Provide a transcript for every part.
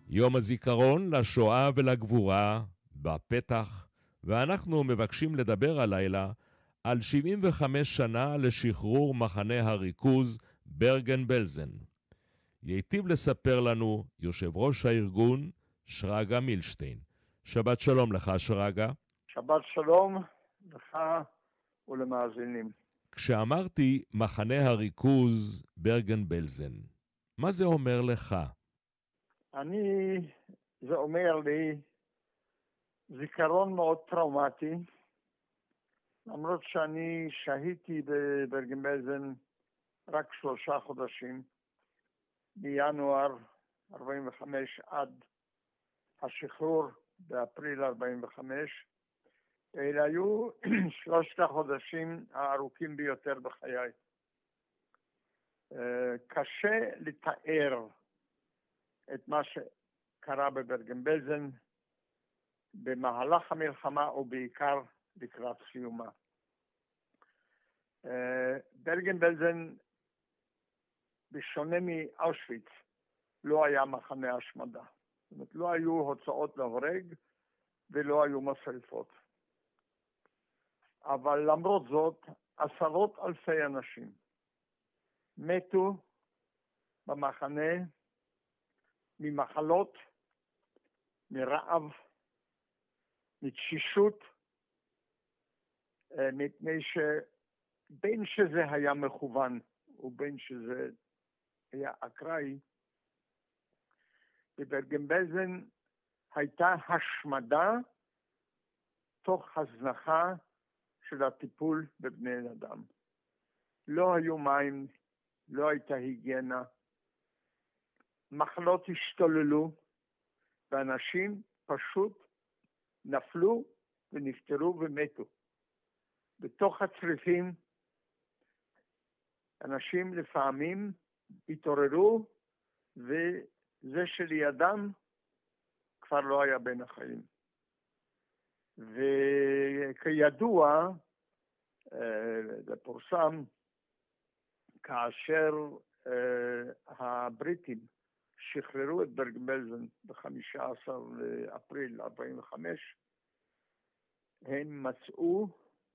יום הזיכרון לשואה ולגבורה בפתח, ואנחנו מבקשים לדבר הלילה על 75 שנה לשחרור מחנה הריכוז ברגן-בלזן. ייטיב לספר לנו יושב ראש הארגון שרגא מילשטיין. שבת שלום לך שרגא. שבת שלום לך ולמאזינים. כשאמרתי מחנה הריכוז ברגן-בלזן, מה זה אומר לך? זה אומר לי זיכרון מאוד טראומטי, למרות שאני שהיתי בברגן-בלזן רק 3 חודשים, מינואר 45 עד השחרור באפריל 45, אלה היו 3 החודשים הארוכים ביותר בחיי. קשה לתאר את מה שקרה בברגן-בלזן במהלך המלחמה ובעיקר לקראת סיומה. ברגן-בלזן, בשונה מאושוויץ, לא היה מחנה השמדה. זאת אומרת, לא היו הוצאות להורג ולא היו משרפות. אבל למרות זאת, 10,000 אנשים מתו במחנה ממחלות, מרעב, מתשישות, מפני שבין שזה היה מכוון ובין שזה היה אקראי, בברגן-בלזן הייתה השמדה תוך הזנחה של הטיפול בבני אדם. לא היו מים, לא הייתה היגיינה, מחלות השתוללו, ואנשים פשוט נפלו ונפטרו ומתו. בתוך הצריפים, אנשים לפעמים התעוררו, וזה שלידם כבר לא היה בין החיים. וכידוע, זה פורסם, כאשר הבריטים שחררו את ברגן-בלזן ב-15 לאפריל 45, הם מצאו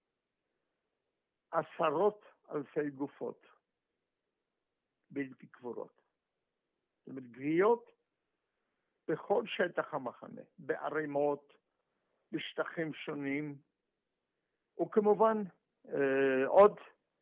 10,000 גופות בלתי קבורות. זאת אומרת, גוויות בכל שטח המחנה, בערימות, בשטחים שונים, וכמובן עוד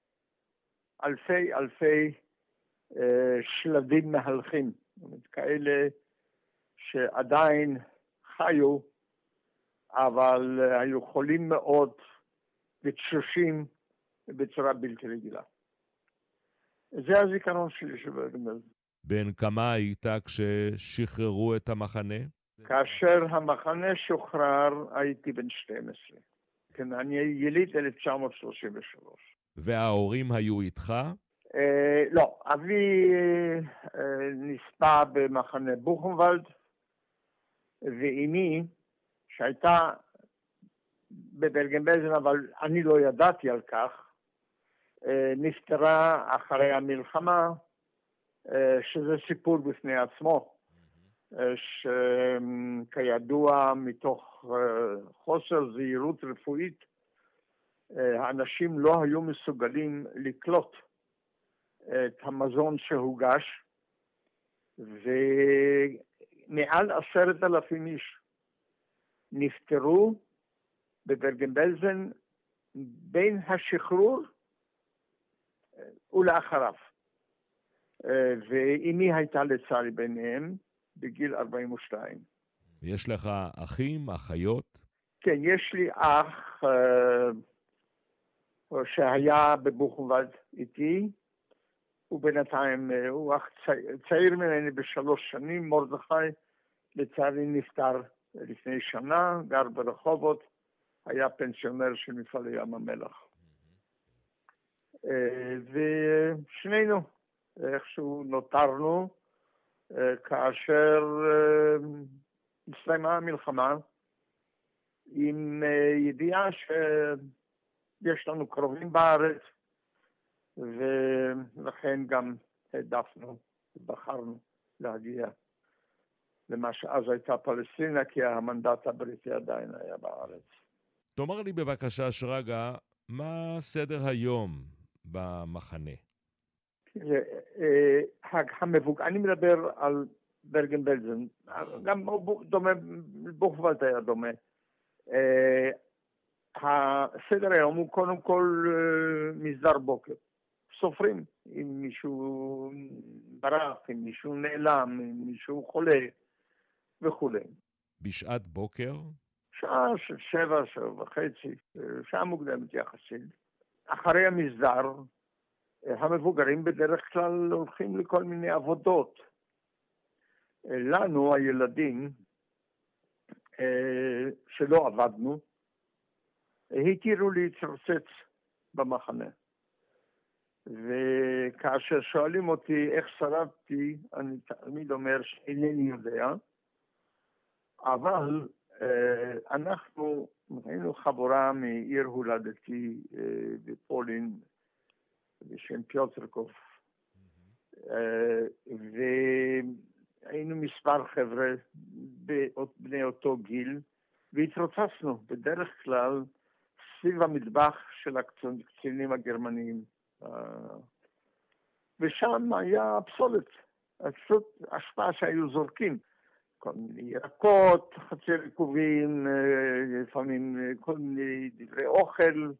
אלפי שלדים מהלכים, זאת אומרת, כאלה שעדיין חיו, אבל היו חולים מאוד ותשושים בצורה בלתי רגילה. זה הזיכרון שלי שברגן-בלזן. בן כמה היית כששחררו את המחנה? כאשר המחנה שוחרר הייתי בן 12. כן, אני יליד 1933. וההורים היו איתך? לא, אבי נספה במחנה בוכנוולד, ואימי, שהייתה בברגן-בלזן, אבל אני לא ידעתי על כך, נפטרה אחרי המלחמה, שזה סיפור בפני עצמו, שכידוע מתוך חוסר זהירות רפואית, האנשים לא היו מסוגלים לקלוט את המזון שהוגש, ומעל 10,000 איש נפטרו בברגן-בלזן בין השחרור ולאחריו. ואימי הייתה לצערי ביניהם בגיל 42. יש לך אחים, אחיות? כן, יש לי אח שהיה בבוכנוולד איתי, ובינתיים הוא אח צעיר ממני ב3 שנים, מרדכי, לצערי נפטר לפני שנה, גר ברחובות, היה פנסיונר של מפעל ים המלח. ושנינו איכשהו נותרנו כאשר הסתיימה המלחמה, עם ידיעה שיש לנו קרובים בארץ, ולכן גם העדפנו, בחרנו להגיע. למה שאז הייתה פלסטינה, כי המנדט הבריטי עדיין היה בארץ. תאמר לי בבקשה, שרגא, מה סדר היום במחנה? אני מדבר על ברגן-בלזן, גם דומה, בוכוולד היה דומה. הסדר היום הוא קודם כל מסדר בוקר. סופרים, אם מישהו ברח, אם מישהו נעלם, אם מישהו חולה וכו'. בשעת בוקר? שעה של 7, 7:30, שעה מוקדמת יחסית. אחרי המסדר, המבוגרים בדרך כלל הולכים לכל מיני עבודות. לנו, הילדים, שלא עבדנו, התירו להתרוצץ במחנה. וכאשר שואלים אותי איך שרדתי, אני תמיד אומר שאינני יודע, אבל אנחנו היינו חבורה מעיר הולדתי בפולין, בשם פיוטרקוב, והיינו מספר חבר'ה בני אותו גיל, והתרוצצנו בדרך כלל סביב המטבח של הקצינים הגרמניים, ושם היה פסולת, פשוט השפעה שהיו זורקים, כל מיני ירקות, חצי רקובים, לפעמים כל מיני דברי אוכל,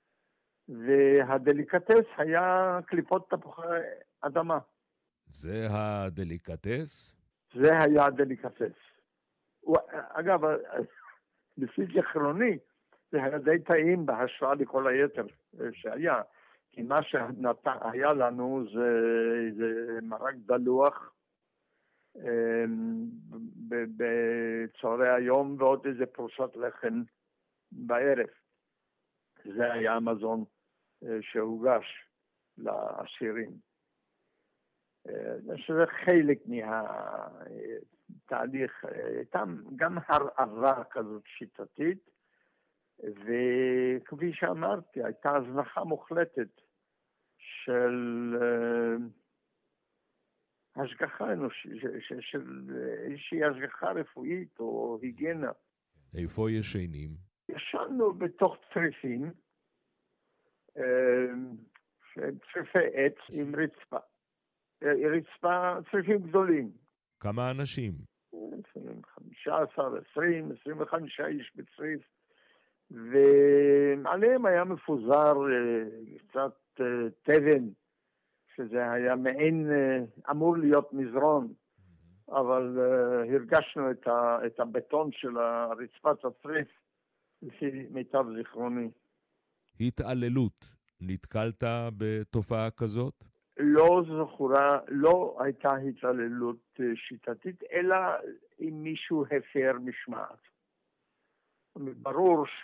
והדליקטס היה קליפות תפוחי אדמה. זה הדליקטס? זה היה הדליקטס. אגב, לפי זיכרוני, זה היה די טעים בהשוואה לכל היתר שהיה. כי מה שהיה לנו זה מרק דלוח בצהרי היום ועוד איזה פרוסת לחם בערב. זה היה המזון שהוגש לאסירים. שזה חלק מהתהליך, גם הרעבה כזאת שיטתית, וכפי שאמרתי, הייתה הזנחה מוחלטת של השגחה אנושית, של איזושהי השגחה רפואית או היגיינה. איפה ישנים? ישנו בתוך צריפים, צריפי עץ עם רצפה, צריפים גדולים. כמה אנשים? 15, 20, 25 איש בצריף, ועליהם היה מפוזר קצת תבן, שזה היה מעין, אמור להיות מזרון, אבל הרגשנו את הבטון של רצפת הצריף לפי מיטב זיכרוני. התעללות, נתקלת בתופעה כזאת? לא זכורה, לא הייתה התעללות שיטתית, אלא אם מישהו הפר משמעת. ברור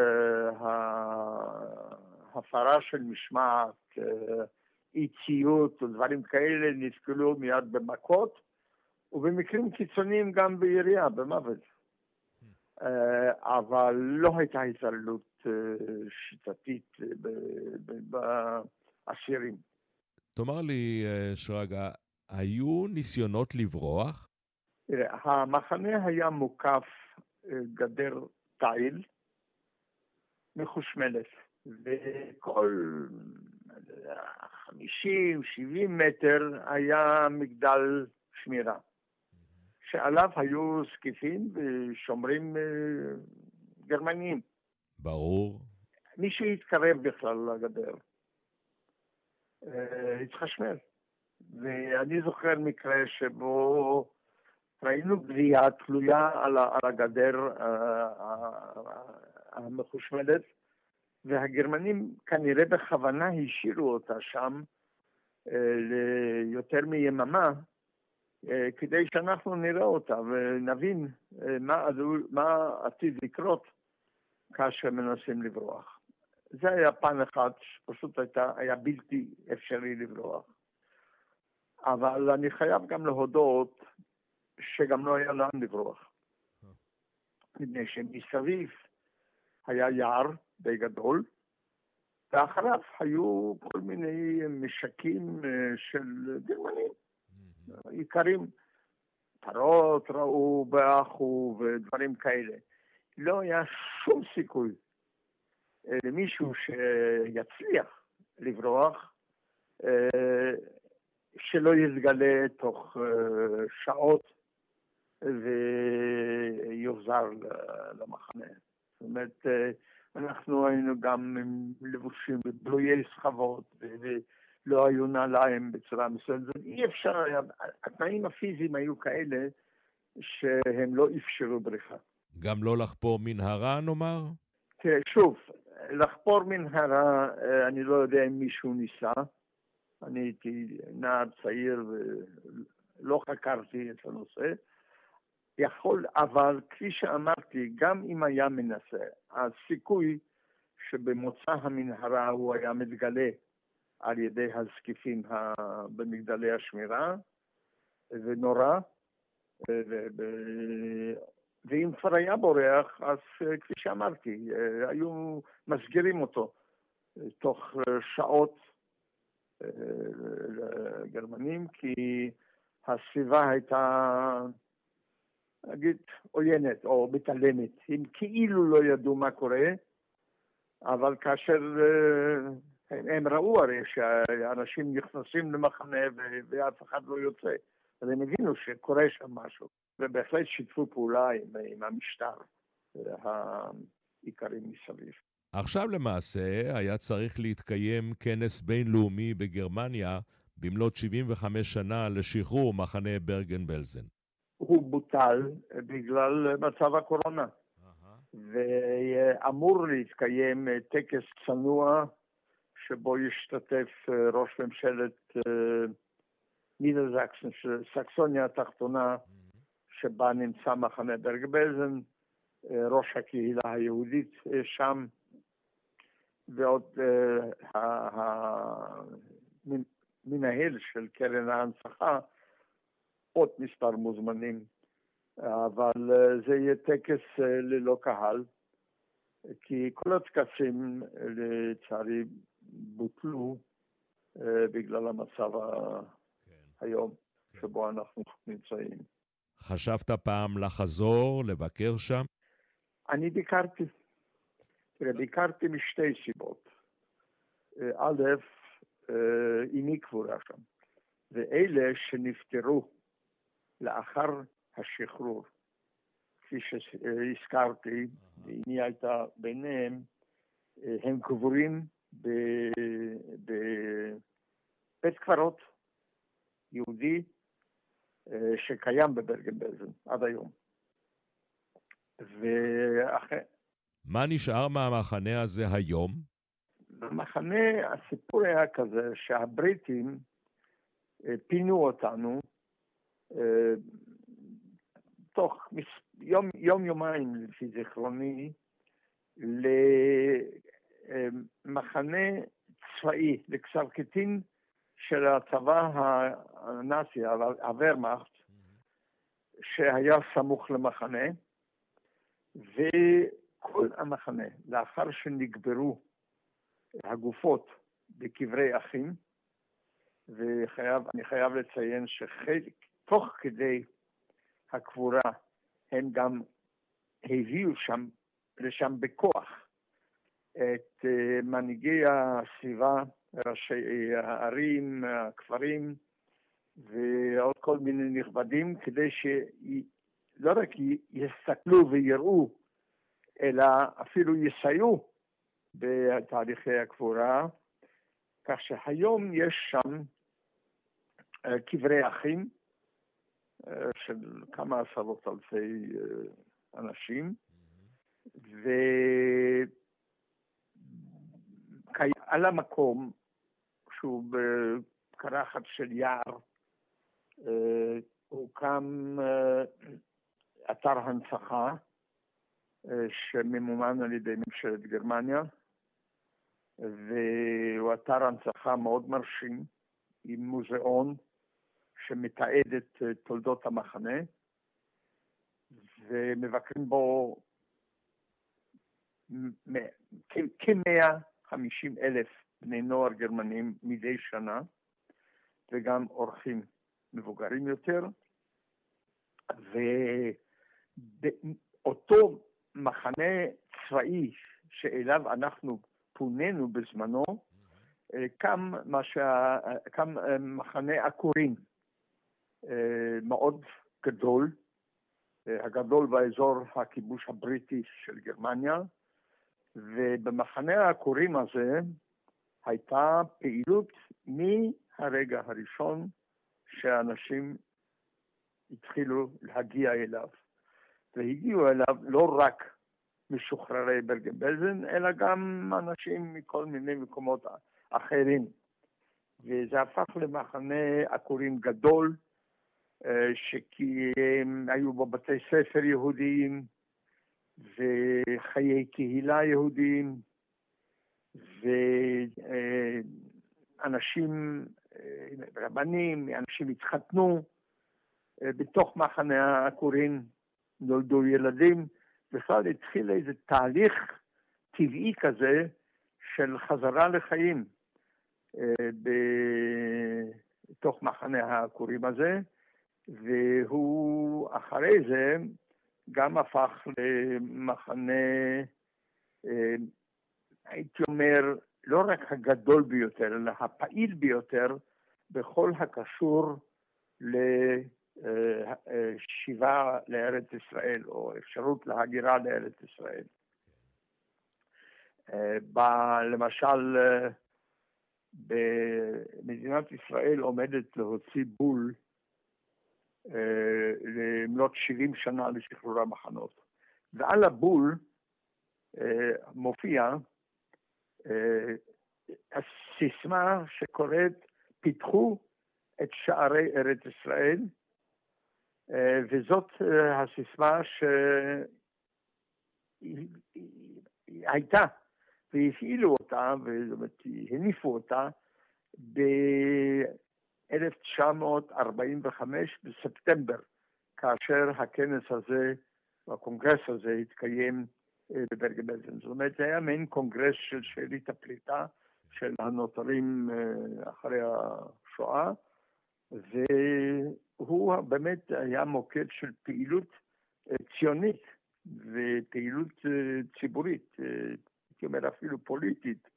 שההפרה של משמעת, אי ציות ודברים כאלה נתקלו מיד במכות, ובמקרים קיצוניים גם בירייה, במוות. אבל לא הייתה התעללות שיטתית באסירים. תאמר לי, שרגא, היו ניסיונות לברוח? המחנה היה מוקף גדר תיל מחושמלת, וכל 50-70 מטר היה מגדל שמירה, שעליו היו סקיפים ושומרים גרמניים. ברור. מי שהתקרב בכלל לגדר התחשמל. ואני זוכר מקרה שבו ראינו גבייה תלויה על הגדר המחושמלת, והגרמנים כנראה בכוונה השאירו אותה שם ליותר מיממה, כדי שאנחנו נראה אותה ונבין מה עתיד לקרות כאשר מנסים לברוח. זה היה פן אחד שפשוט היה בלתי אפשרי לברוח. אבל אני חייב גם להודות שגם לא היה לאן לברוח. מפני שמסביב היה יער די גדול, ואחריו היו כל מיני משקים של גרמנים, עיקרים. כותרות ראו באחו ודברים כאלה. לא היה שום סיכוי למישהו שיצליח לברוח, שלא יתגלה תוך שעות ויוחזר למחנה. זאת אומרת, אנחנו היינו גם לבושים בבלויי סחבות, ולא היו נעליים בצורה מסוימת. אי אפשר, התנאים הפיזיים היו כאלה שהם לא אפשרו בריחה. גם לא לחפור מנהרה, נאמר? תראה, שוב, לחפור מנהרה, אני לא יודע אם מישהו ניסה. אני הייתי נער צעיר ולא חקרתי את הנושא. אבל כפי שאמרתי, גם אם היה מנסה, הסיכוי שבמוצא המנהרה הוא היה מתגלה על ידי הזקיפים במגדלי השמירה, ונורא, ואם כבר היה בורח, אז כפי שאמרתי, היו מסגירים אותו תוך שעות לגרמנים, כי הסביבה הייתה, נגיד, עוינת או מתעלמת. הם כאילו לא ידעו מה קורה, אבל כאשר הם ראו הרי שאנשים נכנסים למחנה ואף אחד לא יוצא, אז הם הבינו שקורה שם משהו, ובהחלט שיתפו פעולה עם המשטר העיקרי מסביב. עכשיו למעשה היה צריך להתקיים כנס בינלאומי בגרמניה במלאת 75 שנה לשחרור מחנה ברגן-בלזן. הוא בוטל בגלל מצב הקורונה, ואמור להתקיים טקס צנוע שבו ישתתף ראש ממשלת נידרזקסן, סקסוניה התחתונה, שבה נמצא מחנה ברגן-בלזן, ראש הקהילה היהודית שם, ועוד המנהל של קרן ההנצחה, עוד מספר מוזמנים, אבל זה יהיה טקס ללא קהל, כי כל הטקסים לצערי בוטלו בגלל המצב היום שבו אנחנו נמצאים. חשבת פעם לחזור, לבקר שם? אני ביקרתי משתי סיבות. א', אימי קבורה שם, ואלה שנפטרו לאחר השחרור, כפי שהזכרתי, ואימי הייתה ביניהם, הם קבורים בבית קברות יהודי שקיים בברגן-בלזן עד היום. מה נשאר מהמחנה הזה היום? במחנה הסיפור היה כזה שהבריטים פינו אותנו תוך יומיים לפי זיכרוני למחנה צבאי, לקסרקטין של הצבא הנאצי, הוורמאכט, שהיה סמוך למחנה, וכל המחנה, לאחר שנקברו הגופות בקברי אחים, ואני חייב לציין שתוך כדי הקבורה הם גם הביאו לשם בכוח את מנהיגי הסביבה, ראשי הערים, הכפרים ועוד כל מיני נכבדים, כדי שלא רק יסתכלו ויראו, אלא אפילו יסייעו בתהליכי הקבורה, כך שהיום יש שם קברי אחים של כמה עשרות אלפי אנשים, ועל המקום שהוא בקרחת של יער הוקם אתר הנצחה שממומן על ידי ממשלת גרמניה, והוא אתר הנצחה מאוד מרשים עם מוזיאון שמתעד את תולדות המחנה, ומבקרים בו כ-150,000 בני נוער גרמנים מדי שנה, וגם אורחים מבוגרים יותר. ואותו מחנה צבאי שאליו אנחנו פונינו בזמנו, קם מחנה עקורים מאוד גדול, הגדול באזור הכיבוש הבריטי של גרמניה, ובמחנה העקורים הזה הייתה פעילות מהרגע הראשון שאנשים התחילו להגיע אליו. והגיעו אליו לא רק משוחררי ברגן-בלזן, אלא גם אנשים מכל מיני מקומות אחרים. וזה הפך למחנה עקורים גדול, שכי הם היו בו בתי ספר יהודיים, וחיי קהילה יהודיים, ואנשים, רבנים, אנשים התחתנו, בתוך מחנה העקורים נולדו ילדים, בכלל התחיל איזה תהליך טבעי כזה של חזרה לחיים בתוך מחנה העקורים הזה, והוא אחרי זה גם הפך למחנה, הייתי אומר, לא רק הגדול ביותר, אלא הפעיל ביותר בכל הקשור לשיבה לארץ ישראל, או אפשרות להגירה לארץ ישראל. למשל, במדינת ישראל עומדת להוציא בול למלות 70 שנה לשחרור המחנות. ועל הבול מופיע הסיסמה שקוראת, פיתחו את שערי ארץ ישראל, וזאת הסיסמה שהייתה, והפעילו אותה, והניפו אותה, ב-1945 בספטמבר, כאשר הכנס הזה, הקונגרס הזה, התקיים בברגן-בלזן. זאת אומרת, זה היה מעין קונגרס של שארית הפליטה, של הנותרים אחרי השואה, והוא באמת היה מוקד של פעילות ציונית, ופעילות ציבורית, הייתי אומר אפילו פוליטית,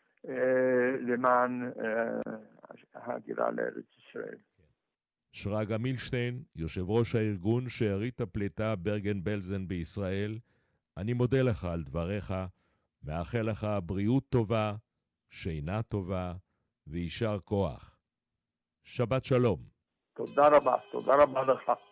למען ההגירה לארץ ישראל. שרגא מילשטיין, יושב ראש הארגון שארית הפליטה ברגן-בלזן בישראל, אני מודה לך על דבריך, מאחל לך בריאות טובה, שינה טובה ויישר כוח. שבת שלום. תודה רבה לך.